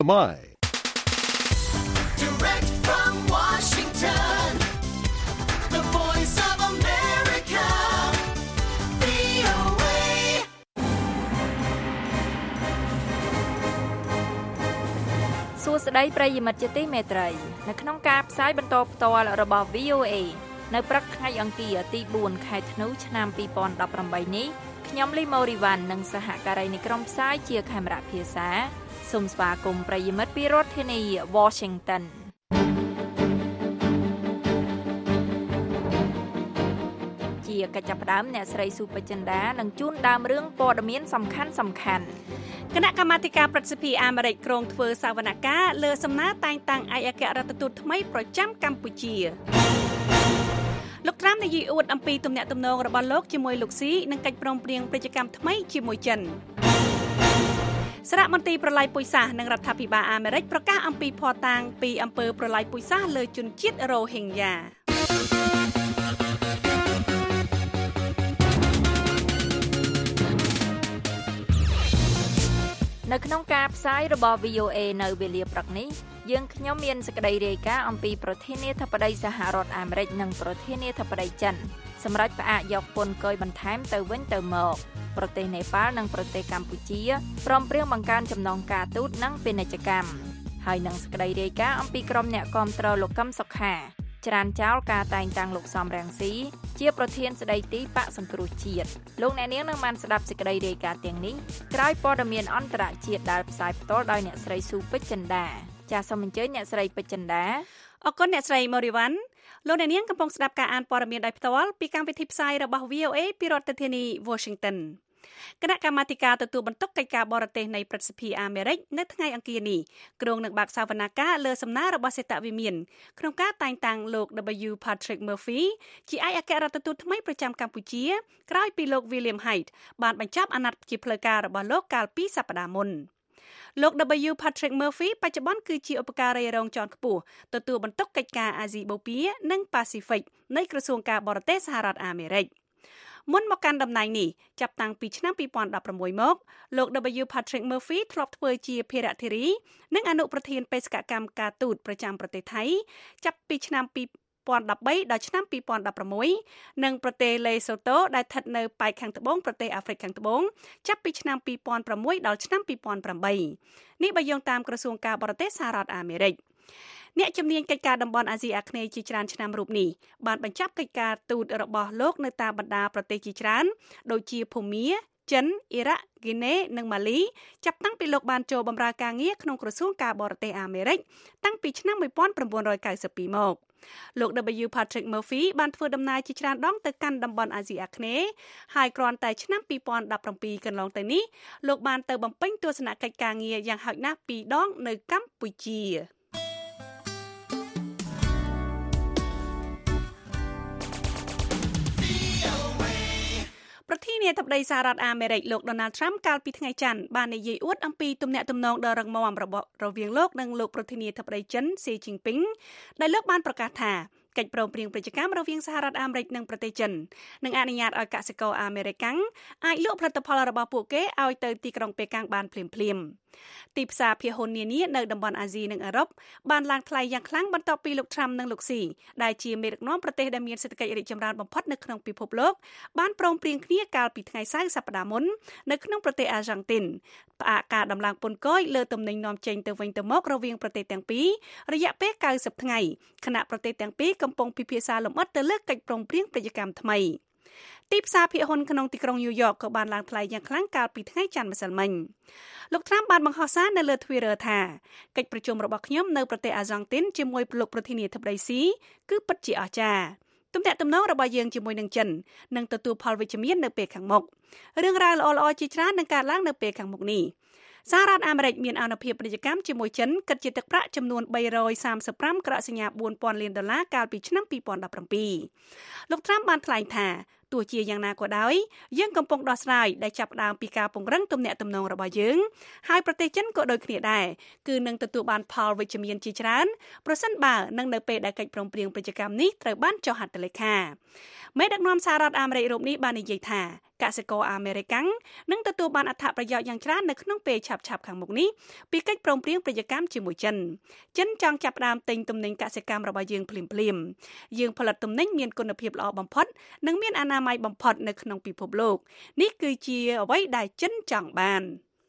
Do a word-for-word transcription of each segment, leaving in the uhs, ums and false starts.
My Direct from Washington, the voice of America, វី អូ เอ សួស្តីប្រិយមិត្តជាទីមេត្រីនៅក្នុងការផ្សាយបន្តផ្ទាល់របស់ វី អូ เอ នៅព្រឹកថ្ងៃអង្គារទីបួនខែធ្នូឆ្នាំពីរពាន់ដប់ប្រាំបីនេះខ្ញុំលីម៉ូរីវ៉ាន់និងសហការីនៃក្រុមផ្សាយជាខេមរៈភាសាសូមស្វាគមន៍ប្រិយមិត្តពីរដ្ឋធានី Washington ជាកិច្ចចាប់ផ្ដើមអ្នកស្រីស៊ូបចិន្តានឹងជូនដើមរឿងព័ត៌មានសំខាន់សំខាន់គណៈកម្មាធិការប្រសិទ្ធិអាមេរិកក្រុងធ្វើសវនកម្មលើសំណើតែងតាំងឯកអគ្គរដ្ឋទូតថ្មីប្រចាំកម្ពុជាលោកត្រាំនិយាយអួតអំពីទំនាក់ទំនងរបស់លោកជាមួយលោកស៊ីនិងកិច្ចព្រមព្រៀងពាណិជ្ជកម្មថ្មីជាមួយចិនសារមន្ត្រីប្រឡាយពុយសាសនិងរដ្ឋាភិបាលអាមេរិកប្រកាសអំពីភស្តុតាងពីអំពើប្រឡាយពុយសាសលើជនជាតិរ៉ូហិងយ៉ានៅក្នុងការផ្សាយរបស់ វី អូ เอ នៅវេលាព្រឹកនេះយើងខ្ញុំមានសេចក្តីរាយការណ៍អំពីប្រធានាធិបតីសហរដ្ឋអាមេរិកនិងប្រធានាធិបតីចិនសម្រាប់ផ្អាកយកពន្ធគយបន្ថែមទៅវិញទៅមកប្រទេសនេប៉ាល់និងប្រទេសកម្ពុជាព្រមព្រៀងបង្កើនចំណងការទូតនិងពាណិជ្ជកម្មហើយនឹងសេចក្តីរាយការណ៍អំពីក្រុមអ្នកគាំទ្រលោកកឹមសុខាច្រានចោលការតែងតាំងលោកសំរងស៊ីជាប្រធានស្ដីទីបកសង្គ្រោះជាតិលោកអ្នកនាងនឹងបានស្ដាប់សេចក្តីរាយការណ៍ទាំងនេះក្រោយព័ត៌មានអន្តរជាតិដែលផ្សាយផ្ទាល់ដោយអ្នកស្រីស៊ូពេជ្រចិន្តាចាសសូមអញ្ជើញអ្នកស្រីពេជ្រចិន្តាអរគុណអ្នកស្រីម៉ូរីវ៉ាន់លោកអ្នកនាងកំពុងស្ដាប់ការអានព័ត៌មានដោយផ្ទាល់ពីកម្មវិធីផ្សាយរបស់ វី អូ เอ ពីរដ្ឋធានី Washingtonគណៈកម្មាធិការទទួលបន្ទុកកិច្ចការបរទេសនៃប្រសិទ្ធិអាមេរិកនៅថ្ងៃអង្គារនេះក្រុងនឹងបើកសវនកម្មលើសំណើរបស់សេតវិមានក្នុងការតែងតាំងលោក W Patrick Murphy ជាឯកអគ្គរដ្ឋទូតថ្មីប្រចាំកម្ពុជាក្រោយពីលោក William Hague បានបញ្ចប់អាណត្តិជាផ្លូវការរបស់លោកកាលពីសប្តាហ៍មុនលោក W Patrick Murphy បច្ចុប្បន្នគឺជាឧបការីរងជាន់ខ្ពស់ទទួលបន្ទុកកិច្ចការអាស៊ីបូព៌ានិងប៉ាស៊ីហ្វិកនៃក្រសួងការបរទេសសហរដ្ឋអាមេរិកមុនមកកាន់តំណែងនេះចាប់តាំងពីឆ្នាំពីរពាន់ដប់ប្រាំមួយមកលោក W Patrick Murphy ធ្លាប់ធ្វើជាភារៈធារីនិងអនុប្រធានបេសកកម្មការទូតប្រចាំប្រទេសថៃចាប់ពីឆ្នាំពីរពាន់ដប់បីដល់ឆ្នាំពីរពាន់ដប់ប្រាំមួយនិងប្រទេសលេសូតូដែលស្ថិតនៅប៉ែកខាងត្បូងប្រទេសអាហ្វ្រិកខាងត្បូងចាប់ពីឆ្នាំពីរពាន់ប្រាំមួយដល់ឆ្នាំពីរពាន់ប្រាំបីនេះបើយោងតាមក្រសួងការបរទេសសហរដ្ឋអាមេរិកអ្នកជំនាញកិច្ចការតំបន់អាស៊ីអាគ្នេយ៍ជាច្រើនឆ្នាំរូបនេះបានបញ្ចប់កិច្ចការទូតរបស់លោកនៅតាមបណ្ដាប្រទេសជាច្រើនដូចជាភូមាចិនអ៊ីរ៉ាក់ហ្គីណេនិងម៉ាលីចាប់តាំងពីលោកបានចូលបម្រើការងារក្នុងក្រសួងការបរទេសអាមេរិកតាំងពីឆ្នាំmột nghìn chín trăm chín mươi haiមកលោក W Patrick Murphy បានធ្វើដំណើរជាច្រើនដងទៅកាន់តំបន់អាស៊ីអាគ្នេយ៍ហើយគ្រាន់តែឆ្នាំពីរពាន់ដប់ប្រាំពីរកន្លងទៅនេះលោកបានទៅបំពេញទស្សនកិច្ចការងារយ៉ាងហោចណាស់ពីរដងនៅកម្ពុជាប្រធានាធិបតីសហរដ្ឋអាមេរិកលោក Donald Trump កាលពីថ្ងៃច័ន្ទបាននិយាយអួតអំពីទំនាក់ទំនងដ៏រឹងមាំរបស់រវាងលោកនិងលោកប្រធានាធិបតីចិន Xi Jinping ដែលលោកបានប្រកាសថាកិច្ចព្រមព្រៀងពាណិជ្ជកម្មរវាងសហរដ្ឋអាមេរិកនិងប្រទេសចិននឹងអនុញ្ញាតឲ្យកសិករអាមេរិកអាចលក់ផលិតផលរបស់ពួកគេឲ្យទៅទីក្រុងប៉េកាំងបានភ្លាមៗទីផ្សារភាគហ៊ុននានានៅតំបន់អាស៊ីនិងអឺរ៉ុបបានឡើងថ្លៃយ៉ាងខ្លាំងបន្ទាប់ពីលោក Trump និងលោក Xi ដែលជាមេដឹកនាំប្រទេសដែលមានសេដ្ឋកិច្ចរីកចម្រើនបំផុតនៅក្នុងពិភពលោកបានព្រមព្រៀងគ្នាកាលពីថ្ងៃសៅរ៍សប្តាហ៍មុននៅក្នុងប្រទេសអាហ្សង់ទីនផ្អាកការដំឡើងពន្ធគយលើទំនិញនាំចេញទៅវិញទៅមករវាងប្រទេសទាំងពីររយៈពេលเก้าสิบថ្ងៃខណៈប្រទេសទាំងពីរកំពុងពិភាក្សាលម្អិតទៅលើកិច្ចព្រមព្រៀងពាណិជ្ជកម្មថ្មីទីផ្សារភាគហ៊ុនក្នុងទីក្រុងញូវយ៉កក៏បានឡើងថ្លៃយ៉ាងខ្លាំងកាលពីថ្ងៃច័ន្ទម្សិលមិញលោក Trump បានបង្ហោះសារនៅលើ Twitter ថាកិច្ចប្រជុំរបស់ខ្ញុំនៅប្រទេសអាហ្សង់ទីនជាមួយលោកប្រធានាធិបតីស៊ីគឺពិតជាអស្ចារ្យទំនាក់ទំនងរបស់យើងជាមួយនឹងចិននឹងទទួលផលវិជ្ជមាននៅពេលខាងមុខរឿងរ៉ាវល្អៗជាច្រើននឹងកើតឡើងនៅពេលខាងមុខនេះសហរដ្ឋអាមេរិកមានអានុភាពពាណិជ្ជកម្មជាមួយចិនគិតជាទឹកប្រាក់ចំនួនបីរយសាមសិបប្រាំក្រក់សញ្ញាបួនពាន់លានដុល្លារកាលពីឆ្នាំពីរពាន់ដប់ប្រាំពីរលោក Trump បានថ្លែងថាទោះជាយ៉ាងណាក៏ដោយយើងកំពុងដោះស្រាយដែលចាប់ផ្ដើមពីការពង្រឹងទំនាក់ទំនងរបស់យើងហើយប្រទេសចិនក៏ដូចគ្នាដែរគឺនឹងទទួលបានផលវិជ្ជមានជាច្រើនប្រសិនបើនឹងនៅពេលដែលកិច្ចព្រមព្រៀងពាណិជ្ជកម្មនេះត្រូវបានចុះហត្ថលេខាមេដឹកនាំសហរដ្ឋអាមេរិករូបនេះបាននិយាយថាកសិករអាមេរិកនឹងទទួលបានអត្ថប្រយោជន៍យ៉ាងច្រើននៅក្នុងពេលឆាប់ៗខាងមុខនេះពីកិច្ចព្រមព្រៀងពាណិជ្ជកម្មជាមួយចិនចិនចង់ចាប់ផ្ដើមទិញទំនិញកសិកម្មរបស់យើងភ្លាមៗយើងផលិតទំនិញមានគុណភាពល្អបំផុតនិងមានអនាម័យបំផុតនៅក្នុងពិភពលោកនេះគឺជាអ្វីដែលចិនចង់បាន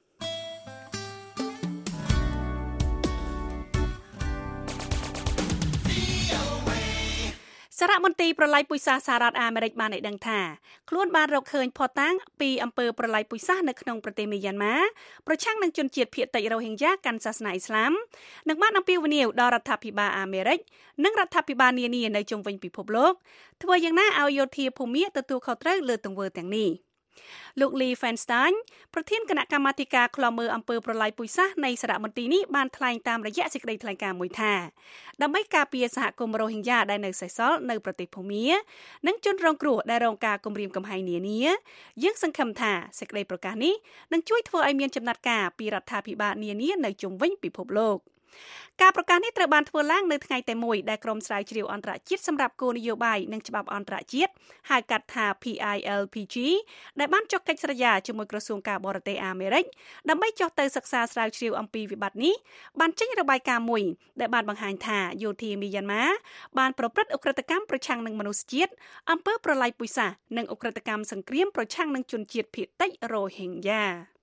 សារមន្ត្រីប្រឡាយពូជសាសន៍សហរដ្ឋអាមេរិកបានឲ្យដឹងថាខ្លួនបានរកឃើញភស្តុតាងពីអំពើប្រឡាយពូជសាសន៍នៅក្នុងប្រទេសមីយ៉ាន់ម៉ាប្រឆាំងនឹងជនជាតិភាគតិចរ៉ូហិញយ៉ាកាន់សាសនាអ៊ីស្លាមនិងបានអំពាវនាវដល់រដ្ឋាភិបាលអាមេរិកនិងរដ្ឋាភិបាលនានានៅជុំវិញពិភពលោកធ្វើយ៉ាងណាឲ្យយោធាភូមិទទួលខុសត្រូវលើទង្វើទាំងនេះលោក Lee Feinstein ប្រធានគណៈកម្មាធិការឃ្លាំមើលអំពើប្រឡាយពូជសាសន៍នៃសារមន្ទីរនេះបានថ្លែងតាមរយៈសេចក្តីថ្លែងការណ៍មួយថាដើម្បីការពារសហគមន៍រ៉ូហិញយ៉ាដែលនៅសេសសល់នៅប្រទេសភូមានិងជនរងគ្រោះដែលរងការគំរាមកំហែងនានាយើងសង្ឃឹមថាសេចក្តីប្រកាសនេះនឹងជួយធ្វើឲ្យមានចំណាត់ការពីរដ្ឋាភិបាលនានានៅជុំវិញពិភពលោកការប្រកាសនេះត្រូវបានធ្វើឡើងនៅថ្ងៃតែមួយដែលក្រុមស្រាវជ្រាវអន្តរជាតិសម្រាប់គោលនយោបាយនិងច្បាប់អន្តរជាតិហៅកាត់ថា P I L P G ដែលបានចុះកិច្ចស្រយាជាមួយក្រសួងការបរទេសអាមេរិកដើម្បីចុះទៅសិក្សាស្រាវជ្រាវអំពីវិបត្តិនេះបានចេញរបាយការណ៍មួយដែលបានបង្ហាញថាយោធាមីយ៉ាន់ម៉ាបានប្រព្រឹត្តឧក្រិដ្ឋកម្មប្រឆាំងនឹងមនុស្សជាតិអំពើប្រឡាយពូជសាសន៍និងឧក្រិដ្ឋកម្មសង្គ្រាមប្រឆាំងនឹងជនជាតិភាគតិចរ៉ូហិញយ៉ា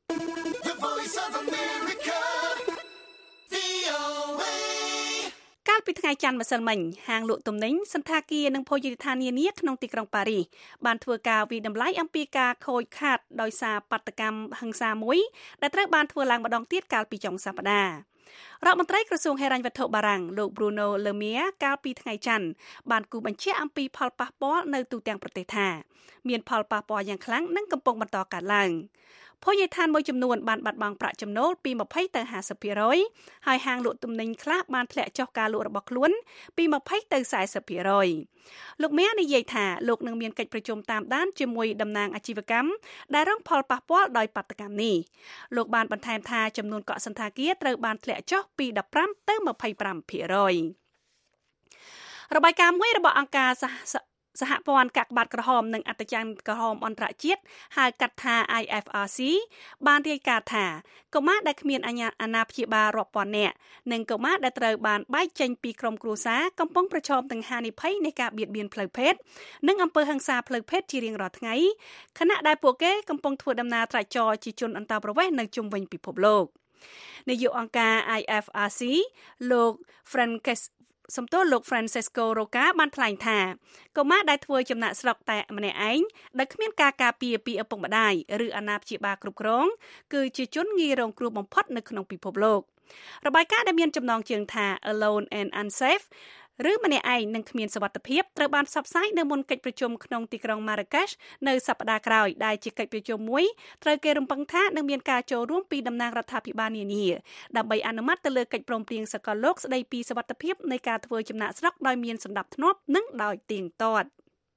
កាលពីថ្ងៃច័ន្ទម្សិលមិញហាងលក់ទំនិញសន្តាគារនិងភោជនីយដ្ឋាននានាក្នុងទីក្រុងប៉ារីសបានធ្វើការវិតម្លៃអំពីការខូចខាតដោយសារបាតុកម្មហិង្សាមួយដែលត្រូវបានធ្វើឡើងម្ដងទៀតកាលពីចុងសប្តាហ៍រដ្ឋមន្ត្រីក្រសួងហិរញ្ញវត្ថុបារាំងលោក Bruno Le Maire កាលពីថ្ងៃច័ន្ទបានគូបញ្ជាក់អំពីផលប៉ះពាល់នៅទូទាំងប្រទេសថាមានផលប៉ះពាល់យ៉ាងខ្លាំងនិងកំពុងបន្តកើតឡើងភោជនីយដ្ឋានមួយចំនួនបានបាត់បង់ប្រាក់ចំណូលពីยี่สิบទៅห้าสิบភាគរយ ហើយហាងលក់ទំនិញខ្លះបានធ្លាក់ចុះការលក់របស់ខ្លួនពីยี่สิบទៅสี่สิบភាគរយ លោកមេនិយាយថាលោកនឹងមានកិច្ចប្រជុំតាមដានជាមួយតំណាងអាជីវកម្មដែលរងផលប៉ះពាល់ដោយបាតុកម្មនេះលោកបានបន្ថែមថាចំនួនកក់សន្តាគារត្រូវបានធ្លាក់ចុះពីสิบห้าទៅยี่สิบห้าភាគរយ របាយការណ៍មួយរបស់អង្គការសហព័ន្ធកាកបាទក្រហមនិងអត្តច័ន្ទក្រហមអន្តរជាតិហៅកាត់ថា I F R C បានរាយការណ៍ថាកុមារដែលគ្មានអាណាព្យាបាលរាប់ពាន់នាក់និងកុមារដែលត្រូវបានបែកចេញពីក្រុមគ្រួសារកំពុងប្រឈមនឹងហានិភ័យនៃការបៀតបៀនផ្លូវភេទនិងអំពើហិង្សាផ្លូវភេទជារៀងរាល់ថ្ងៃខណៈដែលពួកគេកំពុងធ្វើដំណើរត្រាច់ចរជាជនអន្តោប្រវេសន៍នៅជុំវិញពិភពលោកនាយកអង្គការ I F R C លោក Francescសំទោសលោក Francesco Roca បានថ្លែងថាកុមារដែលធ្វើចំណាក់ស្រុកតែម្នាក់ឯងដែលគ្មានការការពារពីឪពុកម្ដាយឬអាណាព្យាបាលគ្រប់គ្រងគឺជាជនងាយរងគ្រោះបំផុតនៅក្នុងពិភពលោករបាយការណ៍ដែលមានចំណងជើងថា Alone and Unsafe ឬម្នាក់ឯងនឹងគ្មានសុវត្ថិភាពត្រូវបានផ្សព្វផ្សាយនៅមុនកិច្ចប្រជុំក្នុងទីក្រុង Marrakesh នៅសប្តាហ៍ក្រោយដែលជាកិច្ចប្រជុំមួយត្រូវគេរំពឹងថានឹងមានការចូលរួមពីតំណាងរដ្ឋាភិបាលនានាដើម្បីអនុម័តទៅលើកិច្ចព្រមព្រៀងសកលលោកស្ដីពីសុវត្ថិភាពនៃការធ្វើចំណាកស្រុកដោយមានសណ្ដាប់ធ្នាប់និងដោយទៀងទាត់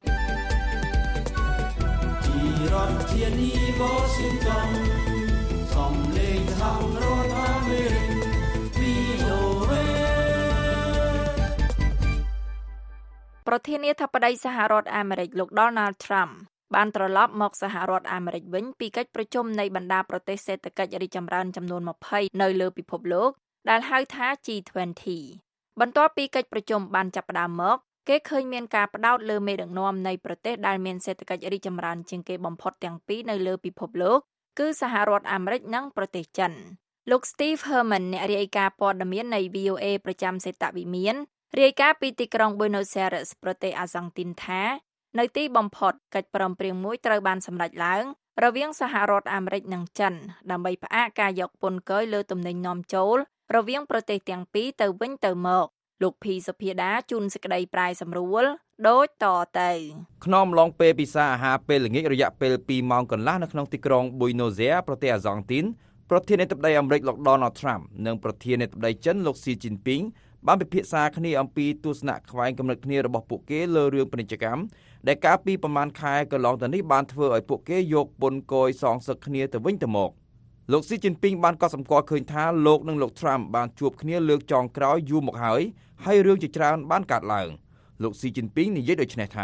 ពីរដ្ឋធានី Washington សំឡេងសហរដ្ឋអាមេរិកពីអូវេប្រធានាធិបតីសហរដ្ឋអាមេរិកលោក Donald Trump បានត្រឡប់មកសហរដ្ឋអាមេរិកវិញពីកិច្ចប្រជុំនៃបណ្ដាប្រទេសសេដ្ឋកិច្ចរីកចម្រើនចំនួនยี่สิบនៅលើពិភពលោកដែលហៅថា G twenty បន្ទាប់ពីកិច្ចប្រជុំបានចាប់ផ្ដើមមកគេឃើញមានការផ្ដោតលើមេដឹកនាំនៃប្រទេសដែលមានសេដ្ឋកិច្ចរីកចម្រើនជាងគេបំផុតទាំងពីរនៅលើពិភពលោកគឺសហរដ្ឋអាមេរិកនិងប្រទេសចិនលោក Steve Herman អ្នករាយការណ៍ព័ត៌មាននៃ V O A ប្រចាំសេតវិមានរាយការណ៍ពីទីក្រុង Buenos Aires ប្រទេសអាហ្សង់ទីនថានៅទីបំផុតកិច្ចព្រមព្រៀងមួយត្រូវបានសម្រេចឡើងរវាងសហរដ្ឋអាមេរិកនិងចិនដើម្បីផ្អាកការយកពន្ធគយលើទំនិញនាំចូលរវាងប្រទេសទាំងពីរទៅវិញទៅមកលោកភីសុភាដាជូនសេចក្តីប្រាយសម្រួលដូចតទៅក្នុងអំឡុងពេលពិសាអាហារពេលល្ងាចរយៈពេលពីរម៉ោងកន្លះនៅក្នុងទីក្រុង Buenos Aires ប្រទេសអាហ្សង់ទីនប្រធានាធិបតីអាមេរិកលោក Donald Trump និងប្រធានាធិបតីចិនលោក Xi Jinpingបានពិភាក្សាគ្នាអំពីទស្សនៈខ្វែងគំនិតគ្នារបស់ពួកគេលើរឿងពាណិជ្ជកម្មដែលកាលពីប្រមាណខែកន្លងទៅនេះបានធ្វើឲ្យពួកគេយកពន្ធគយសងសឹកគ្នាទៅវិញទៅមកលោក Xi Jinping បានកត់សម្គាល់ឃើញថាលោកនិងលោក Trump បានជួបគ្នាលើកចុងក្រោយយូរមកហើយហើយរឿងជាច្រើនបានកើតឡើងលោក Xi Jinping និយាយដូចនេះថា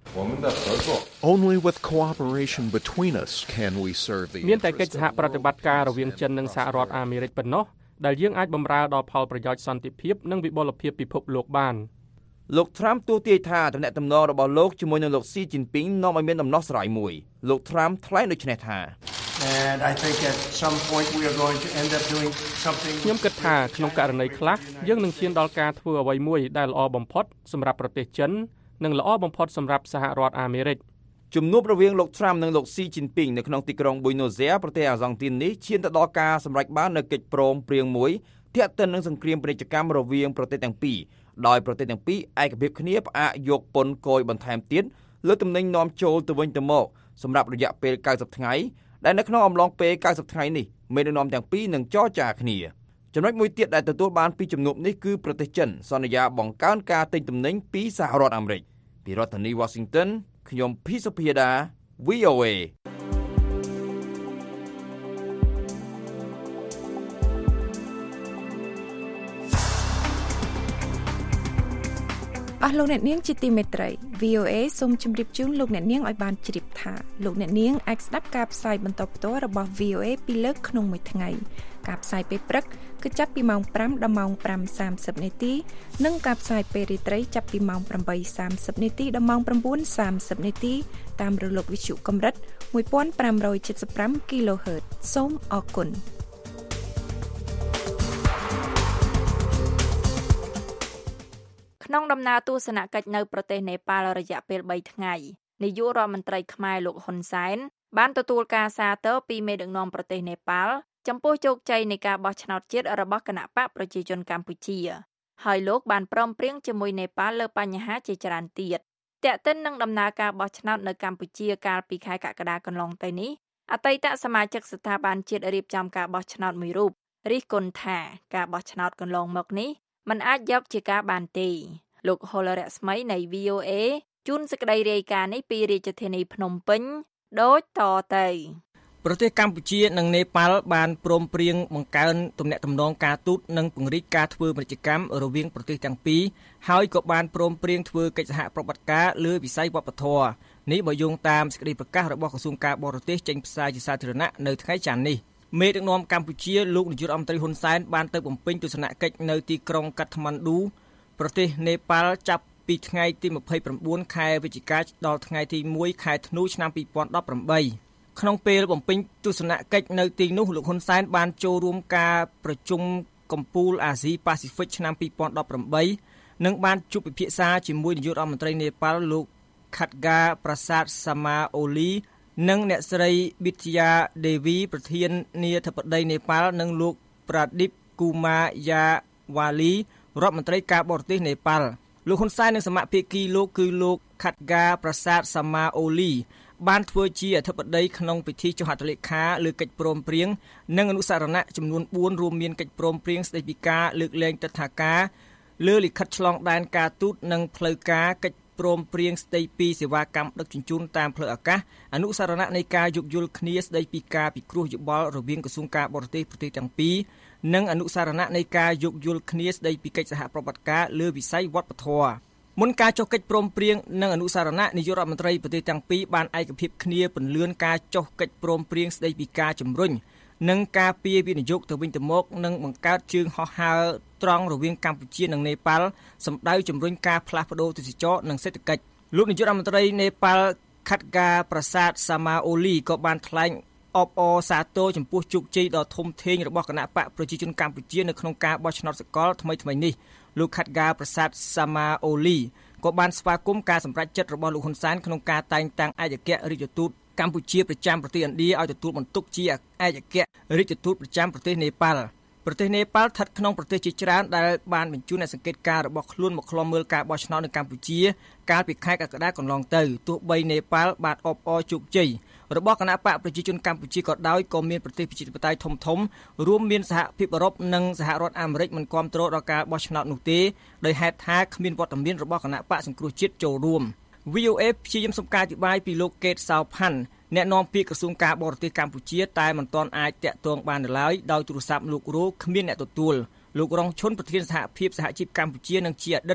Only with cooperation between us can we serve the មានតែកិច្ចសហប្រតិបត្តិការរវាងចិននិងសហរដ្ឋអាមេរិកប៉ុណ្ណោះដែលយើងអាចបម្រើដល់ផលប្រយោជន៍សន្តិភាពនិងវិបុលភាពពិភពលោកបានលោក Trump ទូទាយថាទំនាក់ទំនងរបស់លោកជាមួយនឹងលោក Xi Jinping នាំឲ្យមានដំណោះស្រាយមួយលោក Trump ថ្លែងដូចនេះថា And I think at some point we are going to end up doing something ខ្ញុំគិតថាក្នុងករណីខ្លះយើងនឹងឈានដល់ការធ្វើអ្វីមួយដែលល្អបំផុតសម្រាប់ប្រទេសចិននិងល្អបំផុតសម្រាប់សហរដ្ឋអាមេរិកជំនួបរវាងលោក Trump និងលោក Xi Jinping នៅក្នុងទីក្រុង Buenos Aires ប្រទេសអាហ្សង់ទីននេះឈានទៅដល់ការសម្រេចបាននូវកិច្ចព្រមព្រៀងមួយទាក់ទិននឹងសង្គ្រាមពាណិជ្ជកម្មរវាងប្រទេសទាំងពីរដោយប្រទេសទាំងពីរឯកភាពគ្នាផ្អាកយកពន្ធគយបន្ថែមទៀតលើទំនិញនាំចូលទៅវិញទៅមកសម្រាប់រយៈពេល九十ថ្ងៃដែលនៅក្នុងអំឡុងពេល九十ថ្ងៃនេះមេដឹកនាំទាំងពីរនឹងចរចាគ្នាចំណុចមួយទៀតដែលទទួលបានពីជំនួបនេះគឺប្រទេសចិនសន្យាបង្កើនការទិញទំនិញពីសហរដ្ឋអាមេរិកពីរដ្ឋធានី Washington ខ្ញុំភីសុភាដា វី អូ เอអស់លោកអ្នកនាងជាទីមេត្រី វី អូ เอ សូមជម្រាបជូនលោកអ្នកនាងឲ្យបានជ្រាបថាលោកអ្នកនាងអាចស្ដាប់ការផ្សាយបន្តផ្ទាល់របស់ វី អូ เอ ពីរលើកក្នុងមួយថ្ងៃការផ្សាយពេលព្រឹកគឺចាប់ពីម៉ោងfiveដល់ម៉ោងfiveសាមសិបនាទីនិងការផ្សាយពេលរាត្រីចាប់ពីម៉ោងeightសាមសិបនាទីដល់ម៉ោងnineសាមសិបនាទីតាមរលកវិទ្យុកម្រិតfifteen seventy-five គីឡូហឺត សូមអរគុណក្នុងដំណើរទស្សនកិច្ចនៅប្រទេសនេប៉ាល់រយៈពេលthreeថ្ងៃនាយករដ្ឋមន្ត្រីខ្មែរលោកហ៊ុនសែនបានទទួលការសាទរពីមេដឹកនាំប្រទេសនេប៉ាល់ចំពោះជោគជ័យនៃការបោះឆ្នោតជាតិរបស់គណបកប្រជាជនកម្ពុជាហើយលោកបានព្រមព្រៀងជាមួយនេប៉ាល់លើបញ្ហាជាច្រើនទៀតទាក់ទិននឹងដំណើរការបោះឆ្នោតនៅកម្ពុជាកាលពីខែកក្កដាកន្លងទៅនេះអតីតសមាជិកស្ថាប័នជាតិរៀបចំការបោះឆ្នោតមួយរូបរិះគន់ថាការបោះឆ្នោតកន្លងមកនេះมันអាចយកជាការបានទេលោកហុលរស្មីនៃ វី អូ เอ ជួនសេចក្តីរាយការណ៍នេះពីរាជធានីភ្នំពេញដូចតទៅប្រទេសកម្ពុជានិងនេប៉ាល់បានព្រមព្រៀងបង្កើនទំនាក់ទំនងការទូតនិងពង្រីកការធ្វើពាណិជ្ជកម្មរវាងប្រទេសទាំងពីរហើយក៏បានព្រមព្រៀងធ្វើកិច្ចសហប្រតិបត្តិការលើវិស័យវប្បធម៌នេះបើយោងតាមសេចក្តីប្រកាសរបស់ក្រសួងការបរទេសចេញផ្សាយជាសាធារណៈនៅថ្ងៃច័ន្ទនេះមេដឹកនាំកម្ពុជាលោកនាយករដ្ឋមន្ត្រីហ៊ុនសែនបានទៅបំពេញទស្សនកិច្ចនៅទីក្រុងកាថ្ម៉ាន់ឌូប្រទេសនេប៉ាល់ចាប់ពីថ្ងៃទីtwenty-nineខែវិច្ឆិកាដល់ថ្ងៃទីoneខែធ្នូឆ្នាំtwenty eighteenក្នុងពេលបំពេញទស្សនកិច្ចនៅទីនោះលោកហ៊ុនសែនបានចូលរួមការប្រជុំកំពូលអាស៊ីប៉ាស៊ីហ្វិកឆ្នាំtwenty eighteenនិងបានជួបពិភាក្សាជាមួយនាយករដ្ឋមន្ត្រីនេប៉ាល់លោក Khadga Prasad Samaoli និងអ្នកស្រី Bithya Devi ប្រធានាធិបតីនេប៉ាល់និងលោក Pradip Kumayawali រដ្ឋមន្ត្រីការបរទេសនេប៉ាល់លោកហ៊ុនសែននិងសមាភាគីលោកគឺលោក Khadga Prasad Samaoli បានធ្វើជាអធិបតីក្នុងពិធីចុះហត្ថលេខាលើកិច្ចព្រមព្រៀងនិងអនុស្សរណៈចំនួនfourរួមមានកិច្ចព្រមព្រៀងស្តីពីការលើកលែងទិដ្ឋាការលើលិខិតឆ្លងដែនការទូតនិងផ្លូវការកិច្ចព្រមព្រៀងស្តីពីសេវាកម្មដឹកជញ្ជូនតាមផ្លូវអាកាសអនុស្សរណៈនៃការយោគយល់គ្នាស្តីពីការពិគ្រោះយោបល់រវាងក្រសួងការបរទេសប្រទេសទាំងពីរនិងអនុស្សរណៈនៃការយោគយល់គ្នាស្តីពីកិច្ចសហប្រតិបត្តិការលើវិស័យវប្បធម៌មុនការចុះកិច្ចព្រមព្រៀងនិងអនុស្សរណៈនាយករដ្ឋមន្ត្រីប្រទេសទាំងពីរបានឯកភាពគ្នាពន្លឿនការចុះកិច្ចព្រមព្រៀងស្តីពីការជំរុញនិងការពារវិនិយោគទៅវិញទៅមកនិងបង្កើតជើងហោះហើរត្រង់រវាងកម្ពុជានិងនេប៉ាល់សម្ដៅជំរុញការផ្លាស់ប្តូរទេសចរនិងសេដ្ឋកិច្ចលោកនាយករដ្ឋមន្ត្រីនេប៉ាល់ Khadga Prasad Samaoli ក៏បានថ្លែងអបអរសាទរចំពោះជោគជ័យដ៏ធំធេងរបស់គណៈបកប្រជាជនកម្ពុជានៅក្នុងការបោះឆ្នោតសកលថ្មីៗនេះលោក Khadga Prasad Samaoli ក៏បានស្វាគមន៍ការសម្រេចចិត្តរបស់លោកហ៊ុនសែនក្នុងការតែងតាំងឯកអគ្គរាជទូតកម្ពុជាប្រចាំប្រទេសឥណ្ឌាឲ្យទទួលបន្ទុកជាឯកអគ្គរាជទូតប្រចាំប្រទេសនេប៉ាល់ប្រទេសនេប៉ាល់ស្ថិតក្នុងប្រទេសជាច្រើនដែលបានបញ្ជូនអ្នកសង្កេតការណ៍របស់ខ្លួនមកឃ្លាំមើលការបោះឆ្នោតនៅកម្ពុជាកាលពីខែកក្កដាកន្លងទៅទោះបីនេប៉ាល់បានអបអរជោគជ័យរបស់គណៈបកប្រជាជនកម្ពុជាក៏ដោយក៏មានប្រទេសប្រជាធិបតេយ្យធំធំរួមមានសហភាពអឺរ៉ុបនិងសហរដ្ឋអាមេរិកមិនគាំទ្រដល់ការបោះឆ្នោតនោះទេដោយហេតុថាគ្មានវត្តមានរបស់គណៈបកសង្គ្រោះជាតិចូលរួម វី អូ เอ ព្យាយាមសុំការអធិប្បាយពីលោកកេតសៅផាន់អ្នកនាំពាក្យក្រសួងការបរទេសកម្ពុជាតែមិនទាន់អាចតាក់ទងបាននៅឡើយដោយទូរស័ព្ទលោករੂគ្មានអ្នកទទួលលោករងឈុនប្រធានសហភាពសហជីពកម្ពុជានិងជាអតីត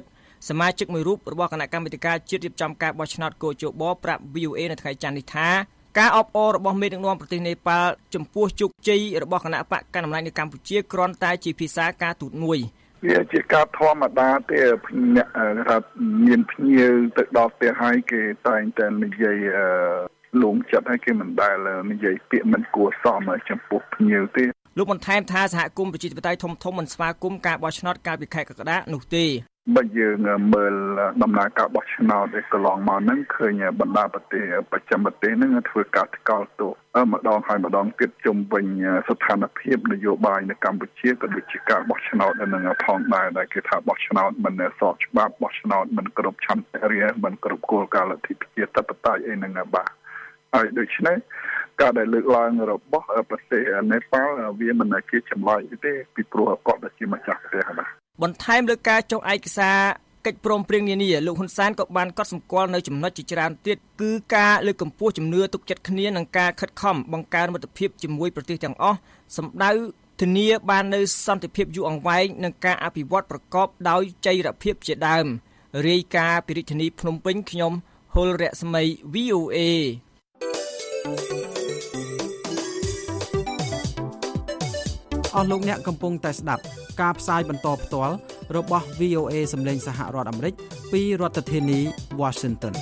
សមាជិកមួយរូបរបស់គណៈកម្មាធិការជាតិរៀបចំការបោះឆ្នោតកោជបប្រាប់ វី អូ เอ នៅថ្ងៃច័ន្ទនេះថាការអបអររបស់មេដឹកនាំប្រទេសនេប៉ាល់ចំពោះជោគជ័យរបស់គណៈបកកណ្ដាលអំណាចនៅកម្ពុជាគ្រាន់តែជាភាសាការទូតមួយវាជាការធម្មតាទេអ្នកថាមានភ្ញៀវទៅដល់ផ្ទះហើយគេតែងតែនិយាយលងចិត្តហើយគេមិនដែលនិយាយពាក្យមិនគួរសមចំពោះភ្ញៀវទេលោកបន្ថែមថាសហគមន៍ប្រជាធិបតេយ្យធំធំមិនស្វាគមន៍ការបោះឆ្នោតកាលពីខែកក្កដានោះទេបើយើងមើលដំណើរការបោះឆ្នោតឯកន្លងមកហ្នឹងឃើញបណ្ដាប្រទេសប្រចាំប្រទេសហ្នឹងធ្វើការថ្កោលទោសម្ដងហើយម្ដងទៀតជុំវិញស្ថានភាពនយោបាយនៅកម្ពុជាក៏ដូចជាការបោះឆ្នោតនឹងផងដែរដែលគេថាបោះឆ្នោតមិនស្របច្បាប់បោះឆ្នោតមិនគ្រប់ឆន្ទៈរាមិនគ្រប់គោលការណ៍លទ្ធិប្រជាធិបតេយ្យអីហ្នឹងបាទហើយដូច្នេះការដែលលើកឡើងរបស់ប្រទេសនេប៉ាល់វាមិនជាចម្លើយទេពីព្រោះគាត់ជាម្ចាស់ប្រទេសបាទបន្ថែមលើការចុះឯកសារកិច្ចព្រមព្រៀងនានាលោកហ៊ុនសែនក៏បានកត់សម្គាល់នៅចំណុចជាច្រើនទៀតគឺការលើកកម្ពស់ជំនឿទុកចិត្តគ្នានិងការខិតខំបង្កើនមិត្តភាពជាមួយប្រទេសទាំងអស់សម្ដៅធានាបាននូវសន្តិភាពយូរអង្វែងនិងការអភិវឌ្ឍប្រកបដោយចីរភាពជាដើមរាយការណ៍ពីរាជធានីភ្នំពេញខ្ញុំហុលរស្មី វី អូ เอអស់លោកអ្នកកំពុងតែស្ដាប់ការផ្សាយបន្តផ្ទាល់របស់ វី អូ เอ សម្លេងសហរដ្ឋអាមេរិកពីរដ្ឋធានី Washington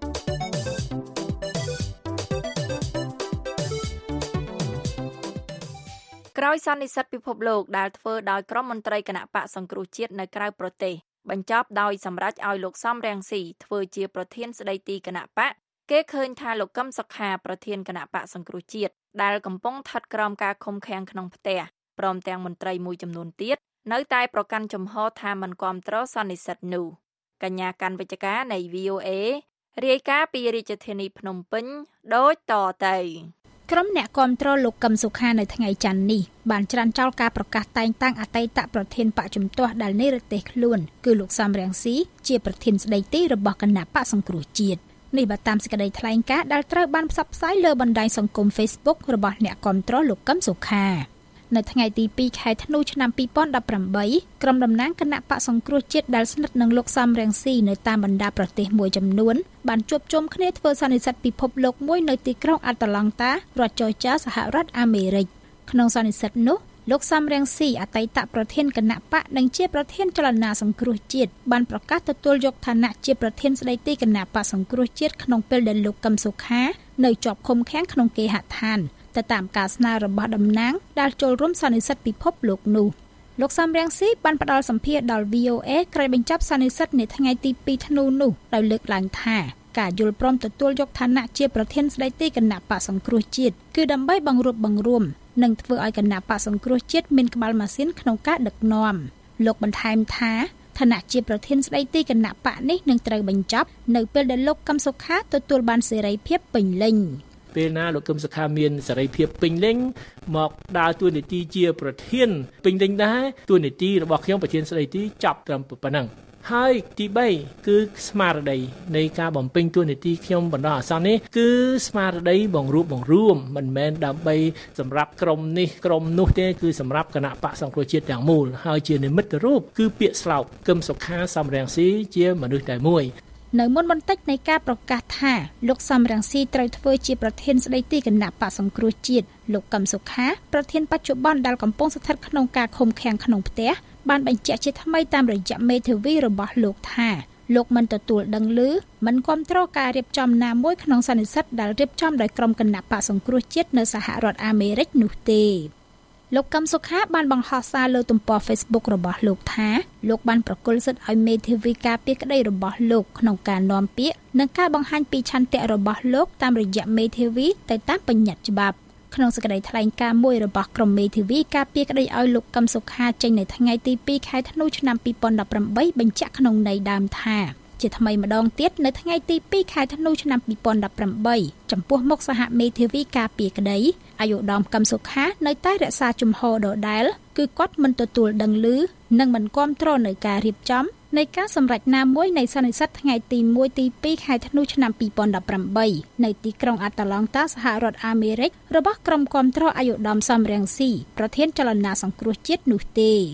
ក្រោយសន្និសីទពិភពលោកដែលធ្វើដោយក្រុមមន្ត្រីគណៈបកសង្គ្រោះជាតិនៅក្រៅប្រទេសបញ្ចប់ដោយសម្រេចឲ្យលោកសំរងស៊ីធ្វើជាប្រធានស្ដីទីគណៈបកគេឃើញថាលោកកឹមសុខាប្រធានគណៈបកសង្គ្រោះជាតិដែលកំពុងស្ថិតក្រោមការឃុំឃាំងក្នុងផ្ទះព្រមទាំងមន្ត្រីមួយចំនួនទៀតនៅតែប្រកាន់ជំហរថាមិនគាំទ្រសន្និសីទនោះកញ្ញាកាន់វិជ្ជការនៃ វី អូ เอ រាយការណ៍ពីរាជធានីភ្នំពេញដូចតទៅក្រុមអ្នកគាំទ្រលោកកឹមសុខានៅថ្ងៃច័ន្ទនេះបានច្រានចោលការប្រកាសតែងតាំងអតីតប្រធានបកជំទាស់ដែលនិរទេសខ្លួនគឺលោកសំរងស៊ីជាប្រធានស្ដីទីរបស់គណៈបកសង្គ្រោះជាតិនេះបើតាមសេចក្តីថ្លែងការណ៍ដែលត្រូវបានផ្សព្វផ្សាយលើបណ្ដាញសង្គម Facebook របស់អ្នកគាំទ្រលោកកឹមសុខានៅថ្ងៃទីពីរខែធ្នូឆ្នាំពីរពាន់ដប់ប្រាំបីក្រុមតំណាងគណៈបកសង្គ្រោះជាតិដែលស្និទ្ធនឹងលោកសំរងស៊ីនៅតាមបណ្ដាប្រទេសមួយចំនួនបានជួបជុំគ្នាធ្វើសន្និសីទពិភពលោកមួយនៅទីក្រុងអាត្លង់តារដ្ឋច័រចាសហរដ្ឋអាមេរិកក្នុងសន្និសីទនោះលោកសំរងស៊ីអតីតប្រធានគណៈបកនិងជាប្រធានចលនាសង្គ្រោះជាតិបានប្រកាសទទួលយកឋានៈជាប្រធានស្ដីទីគណៈបកសង្គ្រោះជាតិក្នុងពេលដែលលោកកឹមសុខានៅជាប់ឃុំឃាំងក្នុងគេហដ្ឋានទៅតាមការស្នើរបស់តំណាងដែលចូលរួមសន្និសីទពិភពលោកនោះលោកសំរងស៊ីបានផ្ដល់សម្ភារដល់ វី អូ เอ ក្រោយបញ្ចប់សន្និសីទនៅថ្ងៃទីពីរធ្នូនោះដោយលើកឡើងថាការយល់ព្រមទទួលយកឋានៈជាប្រធានស្ដីទីគណៈបកសង្គ្រោះជាតិគឺដើម្បីបង្រួបបង្រួមនិងធ្វើឲ្យគណៈបកសង្គ្រោះជាតិមានក្បាលម៉ាស៊ីនក្នុងការដឹកនាំលោកបន្ថែមថាឋានៈជាប្រធានស្ដីទីគណៈបកនេះនឹងត្រូវបញ្ចប់នៅពេលដែលលោកកឹមសុខាទទួលបានសេរីភាពពេញលេញពេលណាលោកកឹមសុខាមានសេរីភាពពេញលេញមកដើរតួនាទីជាប្រធានពេញលេញដែរតួនាទីរបស់ខ្ញុំប្រធានស្ដីទីចាប់ត្រឹមប៉ុណ្ណឹងហើយទីបីគឺស្មារតីនៃការបំពេញតួនាទីខ្ញុំបណ្ដោះអាសន្ននេះគឺស្មារតីបង្រួបបង្រួមមិនមែនដើម្បីសម្រាប់ក្រុមនេះក្រុមនោះទេគឺសម្រាប់គណៈបកសង្គ្រោះជាតិទាំងមូលហើយជានិមិត្តរូបគឺពាក្យស្លោកកឹមសុខាសំរងស៊ីជាមនុស្សតែមួយនៅមុនបន្តិចនៃការប្រកាសថាលោកសំរងស៊ីត្រូវធ្វើជាប្រធានស្ដីទីគណៈបកសង្គ្រោះជាតិលោកកឹមសុខាប្រធានបច្ចុប្បន្នដែលកំពុងស្ថិតក្នុងការឃុំឃាំងក្នុងផ្ទះបានបញ្ជាក់ជាថ្មីតាមរយៈមេធាវីរបស់លោកថាលោកមិនទទួលដឹងឮមិនគាំទ្រការរៀបចំណាមួយក្នុងសន្និសីទដែលរៀបចំដោយក្រុមគណៈបកសង្គ្រោះជាតិនៅសហរដ្ឋអាមេរិកនោះទេលោកកឹមសុខាបានបង្ហោះសារលើទំព័រ Facebook របស់លោកថាលោកបានប្រគល់សិទ្ធិឲ្យមេធាវីការពារក្តីរបស់លោកក្នុងការនាំពាក្យនិងការបង្ហាញពីឆន្ទៈរបស់លោកតាមរយៈមេធាវីទៅតាមបញ្ញត្តិច្បាប់ក្នុងសេចក្តីថ្លែងការណ៍មួយរបស់ក្រុមមេធាវីការពារក្តីឲ្យលោកកឹមសុខាចេញនៅថ្ងៃទីពីរខែធ្នូឆ្នាំពីរពាន់ដប់ប្រាំបីបញ្ជាក់ក្នុងន័យដើមថាជាថ្មីម្ដងទៀតនៅថ្ងៃទីពីរខែធ្នូឆ្នាំពីរពាន់ដប់ប្រាំបីចំពោះមុខសហមេធាវីការពារក្តីអាយុដំកឹមសុខានៅតែរក្សាជំហរដដែលគឺគាត់មិនទទួលដឹងឮនិងមិនគាំទ្រនៅការរៀបចំនៃការសម្រេចណាមួយនៃសន្និសីទថ្ងៃទីមួយទីពីរខែធ្នូឆ្នាំពីរពាន់ដប់ប្រាំបីនៅទីក្រុងអាត្លង់តាសហរដ្ឋអាមេរិករបស់ក្រុមគាំទ្រអាយុដំសំរងស៊ីប្រធានចលនាសង្គ្រោះជាតិនោះទេ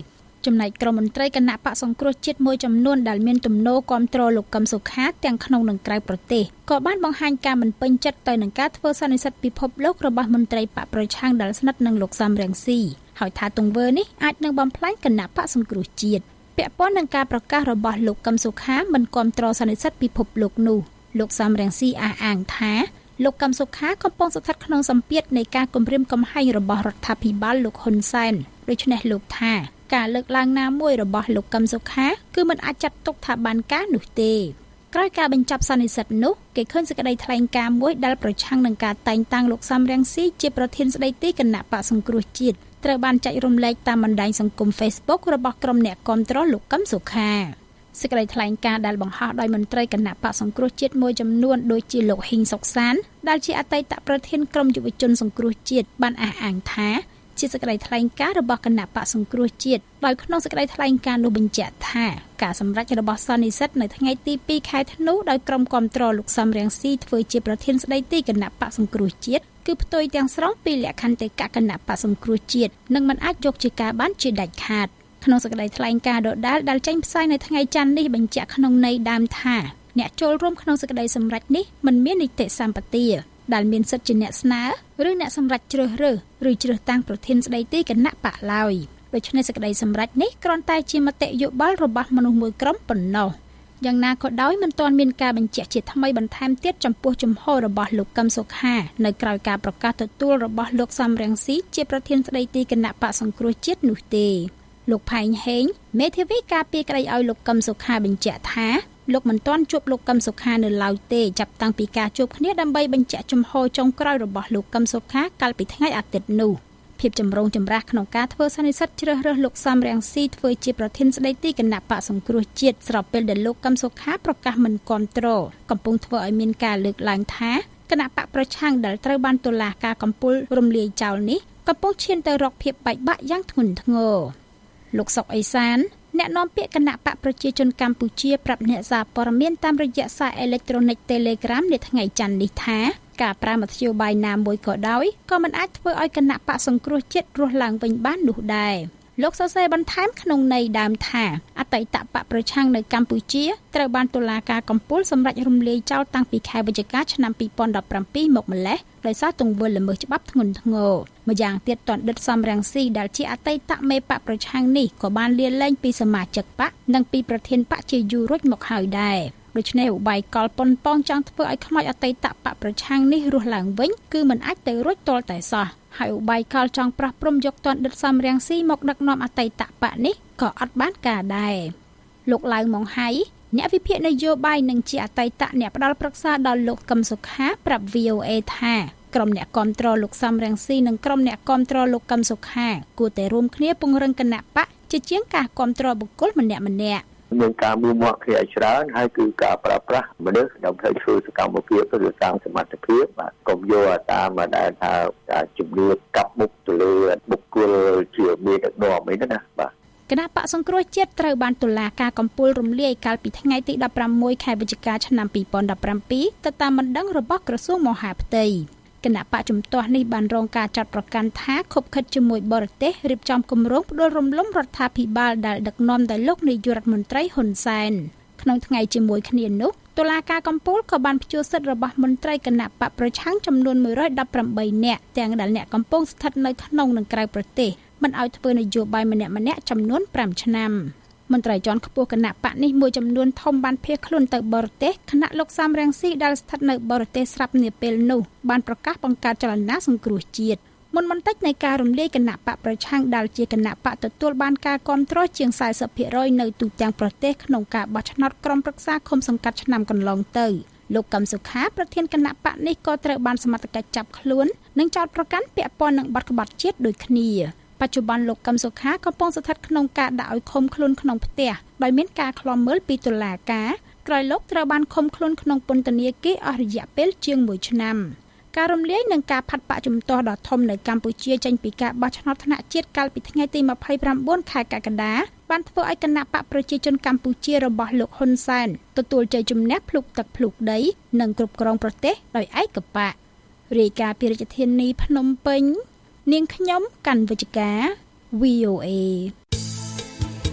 ចំណែកក្រុមមន្ត្រីគណៈបកសង្គ្រោះជាតិមួយចំនួនដែលមានទំនោរគាំទ្រលោកកឹមសុខាទាំងក្នុងនិងក្រៅប្រទេសក៏បានបង្ហាញការមិនពេញចិត្តទៅនឹងការធ្វើសន្និសីទពិភពលោករបស់មន្ត្រីបកប្រឆាំងដែលស្និទ្ធនឹងលោកសំរងស៊ីហើយថាទង្វើនេះអាចនឹងបំផ្លាញគណៈបកសង្គ្រោះជាតិពាក់ព័ន្ធនឹងការប្រកាសរបស់លោកកឹមសុខាមិនគាំទ្រសន្និសីទពិភពលោកនោះលោកសំរងស៊ីអះអាងថាលោកកឹមសុខាកំពុងស្ថិតក្នុងសម្ពាធនៃការគំរាមកំហែងរបស់រដ្ឋាភិបាលលោកហ៊ុនសែនដូច្នេះលោកថាការលើកឡើងណាមួយរបស់លោកកឹមសុខាគឺមិនអាចចាត់ទុកថាបានការនោះទេក្រោយការបញ្ចប់សន្និសីទនោះគេឃើញសេចក្តីថ្លែងការណ៍មួយដែលប្រឆាំងនឹងការតែងតាំងលោកសំរងស៊ីជាប្រធានស្ដីទីគណៈបកសង្គ្រោះជាតិត្រូវបានចែករំលែកតាមបណ្ដាញសង្គម Facebook របស់ក្រុមអ្នកគាំទ្រលោកកឹមសុខាសេចក្តីថ្លែងការណ៍ដែលបង្ហោះដោយមន្ត្រីគណៈបកសង្គ្រោះជាតិមួយចំនួនដូចជាលោកហ៊ីងសុកសានដែលជាអតីតប្រធានក្រុមយុវជនសង្គ្រោះជាតិបានអះអាងថាជាសេចក្តីថ្លែងការណ៍របស់គណៈបកសង្គ្រោះជាតិដោយក្នុងសេចក្តីថ្លែងការណ៍នោះបញ្ជាក់ថាការសម្រេចរបស់សន្និសីទនៅថ្ងៃទីពីរខែធ្នូដោយក្រុមគាំទ្រលោកសំរងស៊ីធ្វើជាប្រធានស្ដីទីគណៈបកសង្គ្រោះជាតិគឺផ្ទុយទាំងស្រុងពីលក្ខន្តិកៈគណៈបកសង្គ្រោះជាតិនិងមិនអាចយកជាការបានជាដាច់ខាតក្នុងសេចក្តីថ្លែងការណ៍ដដែលដែលចេញផ្សាយនៅថ្ងៃច័ន្ទនេះបញ្ជាក់ក្នុងន័យដើមថាអ្នកចូលរួមក្នុងសេចក្តីសម្រេចនេះមិនមាននីតិសម្បទាដែលមានសិទ្ធិជាអ្នកស្នើឬអ្នកសម្រេចជ្រើសរើសឬជ្រើសតាំងប្រធានស្ដីទីគណៈបកឡើយដូច្នេះសេចក្តីសម្រេចនេះគ្រាន់តែជាមតិយោបល់របស់មនុស្សមួយក្រុមប៉ុណ្ណោះយ៉ាងណាក៏ដោយមិនទាន់មានការបញ្ជាក់ជាថ្មីបន្ថែមទៀតចំពោះជំហររបស់លោកកឹមសុខានៅក្រៅការប្រកាសទទួលរបស់លោកសំរងស៊ីជាប្រធានស្ដីទីគណៈបកសង្គ្រោះជាតិនោះទេលោកផែងហេងមេធាវីការពារក្តីឲ្យលោកកឹមសុខាបញ្ជាក់ថាលោកមិនទាន់ជួបលោកកឹមសុខានៅឡើយទេចាប់តាំងពីការជួបគ្នាដើម្បីបញ្ជាក់ជំហរចុងក្រោយរបស់លោកកឹមសុខាកាលពីថ្ងៃអាទិត្យនោះភាពចម្រូងចម្រាសក្នុងការធ្វើសន្និសីទជ្រើសរើសលោកសំរងស៊ីធ្វើជាប្រធានស្ដីទីគណៈបកសង្គ្រោះជាតិស្របពេលដែលលោកកឹមសុខាប្រកាសមិនគាំទ្រកំពុងធ្វើឲ្យមានការលើកឡើងថាគណៈបកប្រឆាំងដែលត្រូវបានតុលាការកំពូលរំលាយចោលនេះកំពុងឈានទៅរកភាពបែកបាក់យ៉ាងធ្ងន់ធ្ងរលោកសុកអេសានអ្នកនាំពាក្យគណៈបកប្រជាជនកម្ពុជាប្រាប់អ្នកសារព័ត៌មានតាមរយៈសារអេឡិចត្រូនិក Telegram នៅថ្ងៃច័ន្ទនេះថាការប្រើមធ្យោបាយណាមួយក៏ដោយក៏មិនអាចធ្វើឲ្យគណៈបកសង្គ្រោះជាតិរស់ឡើងវិញបាននោះដែរលោកសរសេរបន្ថែមក្នុងន័យដើមថាអតីតបកប្រឆាំងនៅកម្ពុជាត្រូវបានតុលាការកំពូលសម្រេចរំលាយចោលតាំងពីខែវិច្ឆិកាឆ្នាំពីរពាន់ដប់ប្រាំពីរមកម្លេះដោយសារទង្វើល្មើសច្បាប់ធ្ងន់ធ្ងរម្យ៉ាងទៀតតនដិតសំរងស៊ីដែលជាអតីតមេបកប្រឆាំងនេះក៏បានលាលែងពីសមាជិកបកនិងពីប្រធានបកជាយូររួចមកហើយដែរដូច្នេះឧបាយកលប៉ុនប៉ងចង់ធ្វើឲ្យខ្មោចអតីតបកប្រឆាំងនេះរស់ឡើងវិញគឺមិនអាចទៅរួចទាល់តែសោះហើយឧបាយកលចង់ប្រោះព្រំយកតនដិតសំរងស៊ីមកដឹកនាំអតីតបកនេះក៏អត់បានការដែរលោកឡៅម៉ុងហៃអ្នកវិភាគនយោបាយនិងជាអតីតអ្នកផ្ដល់ប្រឹក្សាដល់លោកកឹមសុខាប្រាប់ វី អូ អេ ថាក្រុមអ្នកគាំទ្រលោកសំរងស៊ីនិងក្រុមអ្នកគាំទ្រលោកកឹមសុខាគួរតែរួមគ្នាពង្រឹងគណៈបកជាជាងការគាំទ្របុគ្គលម្នាក់ម្នាក់មានការមើលមកគ្នាឲ្យច្រើនហើយគឺការប្រើប្រាស់មនុស្សដើម្បីធ្វើសកម្មភាពឬសាងសមត្ថភាពបាទកុំយកតាមដែលថាជំនឿកាប់មុខទៅលើបុគ្គលជាមានដឹកនាំអីហ្នឹងណាបាទគណៈបកសង្គ្រោះជាតិត្រូវបានតុលាការកំពូលរំលាយកាលពីថ្ងៃទីដប់ប្រាំមួយខែវិច្ឆិកាឆ្នាំពីរពាន់ដប់ប្រាំពីរទៅតាមបណ្ដឹងរបស់ក្រសួងមហាផ្ទៃគណៈបកជំទាស់នេះបានរងការចាត់ប្រកាន់ថាខុបខិតជាមួយបរទេសរៀបចំគម្រោងផ្ដួលរំលំរដ្ឋាភិបាលដែលដឹកនាំដោយលោកនាយករដ្ឋមន្ត្រីហ៊ុនសែនក្នុងថ្ងៃជាមួយគ្នានោះតុលាការកំពូលក៏បានព្យួរសិទ្ធិរបស់មន្ត្រីគណៈបកប្រឆាំងចំនួនមួយរយដប់ប្រាំបីនាក់ទាំងដែលអ្នកកំពុងស្ថិតនៅក្នុងនិងក្រៅប្រទេសមិនឲ្យធ្វើនយោបាយម្នាក់ម្នាក់ចំនួនប្រាំឆ្នាំមន្ត្រីជាន់ខ្ពស់គណៈបកនេះមួយចំនួនធំបានភៀសខ្លួនទៅបរទេសគណៈលោកសំរងស៊ីដែលស្ថិតនៅបរទេសស្រាប់នាពេលនោះបានប្រកាសបង្កើតចលនាសង្គ្រោះជាតិមុនបន្តិចនៃការរំលាយគណៈបកប្រឆាំងដែលជាគណៈបកទទួលបានការគាំទ្រជាង ៤០ភាគរយ នៅទូទាំងប្រទេសក្នុងការបោះឆ្នោតក្រុមប្រឹក្សាឃុំសង្កាត់ឆ្នាំកន្លងទៅលោកកឹមសុខាប្រធានគណៈបកនេះក៏ត្រូវបានសមត្ថកិច្ចចាប់ខ្លួននិងចោទប្រកាន់ពាក់ព័ន្ធនឹងបទក្បត់ជាតិដូចគ្នាបច្ចុប្បន្នលោកកឹមសុខាកំពុងស្ថិតក្នុងការដាក់ឲ្យឃុំខ្លួនក្នុងផ្ទះដោយមានការឃ្លាំមើលពីតុលាការក្រោយលោកត្រូវបានឃុំខ្លួនក្នុងពន្ធនាគារអស់រយៈពេលជាងមួយឆ្នាំការរំលាយនិងការផាត់បកជំទាស់ដ៏ធំនៅកម្ពុជាចេញពីការបោះឆ្នោតថ្នាក់ជាតិកាលពីថ្ងៃទីម្ភៃប្រាំបួនខែកក្កដាបានធ្វើឲ្យគណៈបកប្រជាជនកម្ពុជារបស់លោកហ៊ុនសែនទទួលជ័យជំនះភ្លុកទឹកភ្លុកដីនិងគ្រប់គ្រងប្រទេសដោយឯកបករាយការណ៍ពីរាជធានីភ្នំពេញនាងខ្ញុំកាន់វិជ្ជការ វី អូ អេ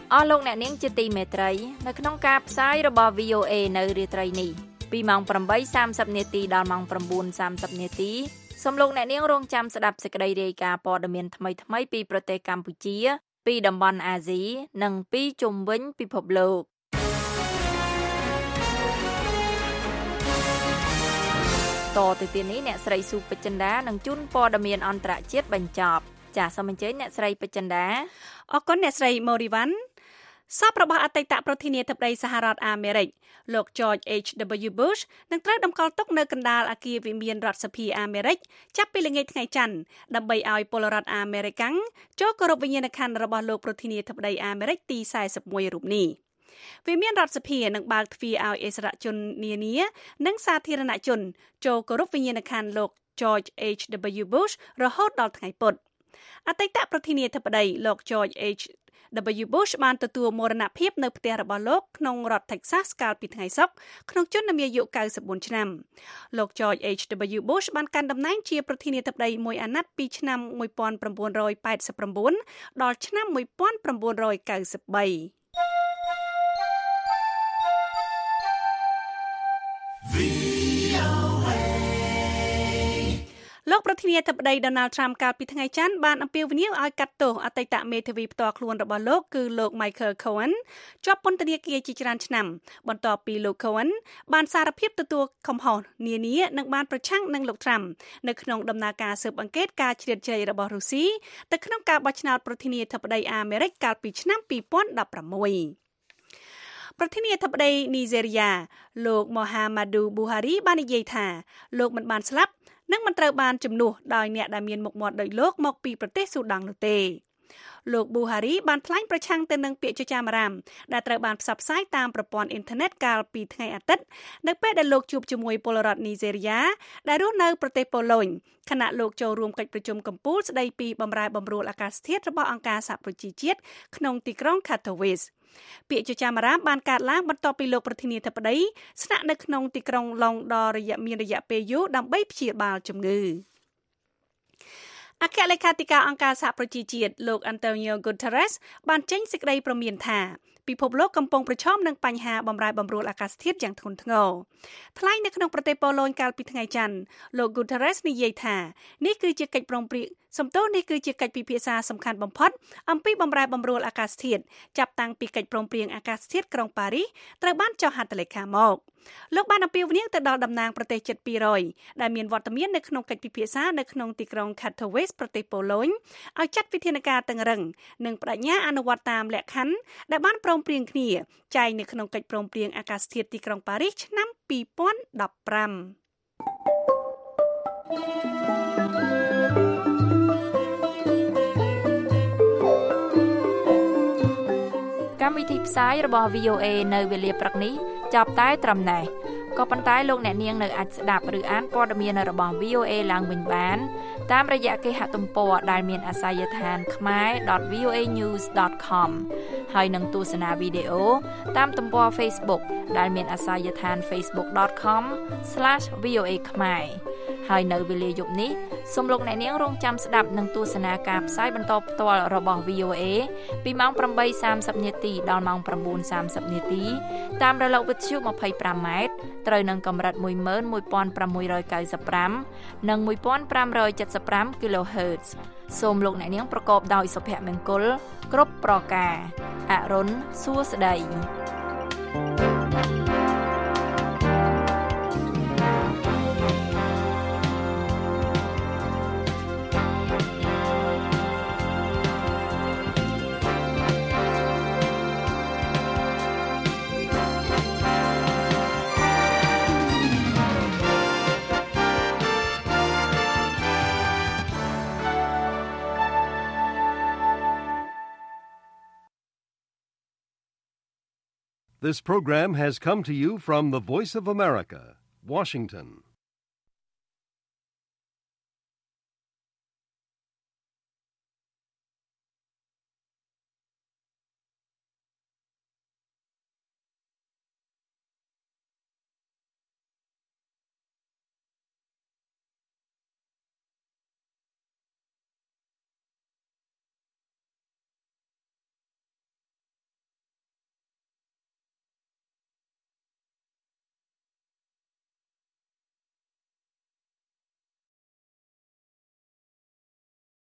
អស់លោកអ្នកនាងជាទីមេត្រីនៅក្នុងការផ្សាយរបស់ វី អូ អេ នៅរាត្រីនេះពីម៉ោង ប្រាំបីសាមសិប នាទីដល់ម៉ោង ៩ សាមសិប នាទីសូមលោកអ្នកនាងរងចាំស្ដាប់សេចក្តីរាយការណ៍ព័ត៌មានថ្មីៗពីប្រទេសកម្ពុជាពីតំបន់អាស៊ីនិងពីជុំវិញពិភពលោកតទៅទៀតនេះអ្នកស្រីស៊ូពេជ្រចិន្តានឹងជូនព័ត៌មានអន្តរជាតិបញ្ចប់ចាសសូមអញ្ជើញអ្នកស្រីពេជ្រចិន្តាអរគុណអ្នកស្រីម៉ូរីវ៉ាន់សពរបស់អតីតប្រធានាធិបតីសហរដ្ឋអាមេរិកលោក George H W Bush នឹងត្រូវតម្កល់ទុកនៅកណ្ដាលអគារវិមានរដ្ឋសភាអាមេរិកចាប់ពីល្ងាចថ្ងៃច័ន្ទដើម្បីឲ្យពលរដ្ឋអាមេរិកាំងចូលគោរពវិញ្ញាណក្ខន្ធរបស់លោកប្រធានាធិបតីអាមេរិកទីសែសិបមួយរូបនេះវិមានរដ្ឋសភានឹងបើកទ្វារឲ្យអិសរាជជននានានិងសាធារណជនចូលគោរពវិញ្ញាណក្ខន្ធលោក George H W Bush រហូតដល់ថ្ងៃពុធអតីតប្រធានាធិបតីលោក George H W Bush បានទទួលមរណភាពនៅផ្ទះរបស់លោកក្នុងរដ្ឋ Texas កាលពីថ្ងៃសុក្រក្នុងជន្មាយុកៅសិបបួនឆ្នាំលោក George H W Bush បានកាន់តំណែងជាប្រធានាធិបតីមួយអាណត្តិពីឆ្នាំmột nghìn chín trăm tám mươi chínដល់ឆ្នាំmột nghìn chín trăm chín mươi baលោកប្រធានាធិបតី Donald Trump កាលពីថ្ងៃច័ន្ទបានអំពាវនាវឲ្យកាត់ទោសអតីតមេធាវីផ្ទាល់ខ្លួនរបស់លោកគឺលោក Michael Cohen ជាប់ពន្ធនាគារជាច្រើនឆ្នាំបន្ទាប់ពីលោក Cohen បានសារភាពទទួលកំហុសនានានិងបានប្រឆាំងនឹងលោក Trump នៅក្នុងដំណើរការស៊ើបអង្កេតការជ្រៀតជ្រែករបស់រុស្ស៊ីទៅក្នុងការបោះឆ្នោតប្រធានាធិបតីអាមេរិកកាលពីឆ្នាំពីរពាន់ដប់ប្រាំមួយប្រធានាធិបតីនីហ្សេរីយ៉ាលោក Muhammadu Buhari បាននិយាយថាលោកមិនបានស្លាប់និងមិនត្រូវបានជំនួសដោយអ្នកដែលមានមុខមាត់ដូចលោកមកពីប្រទេសស៊ូដង់នោះទេលោក Buhari បានថ្លែងប្រឆាំងទៅនឹងពាក្យចចាមអារ៉ាមដែលត្រូវបានផ្សព្វផ្សាយតាមប្រព័ន្ធអ៊ីនធឺណិតកាលពីថ្ងៃអាទិត្យនៅពេលដែលលោកជួបជាមួយពលរដ្ឋនីហ្សេរីយ៉ាដែលរស់នៅប្រទេសប៉ូឡូញខណៈលោកចូលរួមកិច្ចប្រជុំកំពូលស្ដីពីបម្រែបម្រួលអាកាសធាតុរបស់អង្គការសហប្រជាជាតិក្នុងទីក្រុង Katowiceពាក្យចចាមអារ៉ាមបានកើតឡើងបន្ទាប់ពីលោកប្រធានាធិបតីស្នាក់នៅក្នុងទីក្រុងឡុងដររយៈមានរយៈពេលយូរដើម្បីព្យាបាលជំងឺអគ្គលេខាធិការអង្គការសហប្រជាជាតិលោក Antonio Guterres បានចេញសេចក្តីព្រមានថាពិភពលោកកំពុងប្រឈមនឹងបញ្ហាបម្រែបម្រួលអាកាសធាតុយ៉ាងធ្ងន់ធ្ងរថ្លែងនៅក្នុងប្រទេសប៉ូឡូញកាលពីថ្ងៃច័ន្ទលោក Guterres និយាយថានេះគឺជាកិច្ចព្រមព្រៀងសំទោសនេះគឺជាកិច្ចពិភាក្សាសំខាន់បំផុតអំពីបម្រែបម្រួលអាកាសធាតុចាប់តាំងពីកិច្ចព្រមព្រៀងអាកាសធាតុក្រុងប៉ារីសត្រូវបានចុះហត្ថលេខាមកលោកបានអំពាវនាវទៅដល់តំណាងប្រទេសជិតពីររយដែលមានវត្តមាននៅក្នុងកិច្ចពិភាក្សានៅក្នុងទីក្រុង Katowice ប្រទេសប៉ូឡូញឲ្យចាត់វិធានការតឹងរឹងនិងបដិញ្ញាអនុវត្តតាមលក្ខខណ្ឌដែលបានព្រមព្រៀងគ្នាចែងនៅក្នុងកិច្ចព្រមព្រៀងអាកាសធាតុទីក្រុងប៉ារីសឆ្នាំពីរពាន់ដប់ប្រាំកម្មវិធីផ្សាយរបស់ វី អូ អេ នៅវេលាព្រឹកនេះចាប់តែត្រឹមណេះក៏ប៉ុន្តែលោកអ្នកនាងនៅអាចស្ដាប់ឬអានព័ត៌មានរបស់ វី អូ អេ ឡើងវិញបានតាមរយៈគេហទំព័រដែលមានអាសយដ្ឋាន khmer dot v o a news dot com ហើយនឹងទស្សនាវីដេអូតាមទំព័រ Facebook ដែលមានអាសយដ្ឋាន facebook dot com slash v o a khmer ហើយនៅវេលាយប់នេះសូមលោកអ្នកនាងរងចាំស្ដាប់និងទស្សនាការផ្សាយបន្តផ្ទាល់របស់ វី អូ អេ ពីម៉ោងប្រាំបីសាមសិប នាទីដល់ម៉ោង៩សាមសិប នាទីតាមរលកវិទ្យុ ម្ភៃប្រាំ ម៉ែត្រត្រូវនឹងកម្រិត មួយម៉ឺនមួយពាន់ប្រាំមួយរយកៅសិបប្រាំ និងមួយពាន់ប្រាំរយចិតសិបប្រាំ kHz សូមលោកអ្នកនាងប្រកបដោយសុភមង្គលគ្រប់ប្រការអរុនសួស្តី This program has come to you from the Voice of America, Washington.